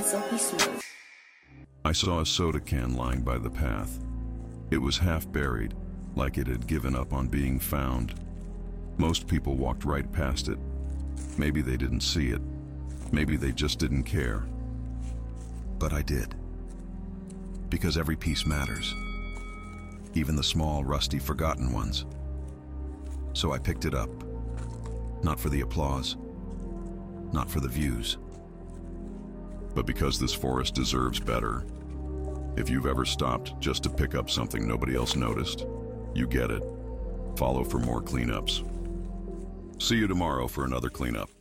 silky smooth. I saw a soda can lying by the path. It was half buried, like it had given up on being found. Most people walked right past it. Maybe they didn't see it. Maybe they just didn't care. But I did. Because every piece matters. Even the small, rusty, forgotten ones. So I picked it up. Not for the applause. Not for the views. But because this forest deserves better. If you've ever stopped just to pick up something nobody else noticed, you get it. Follow for more cleanups. See you tomorrow for another cleanup.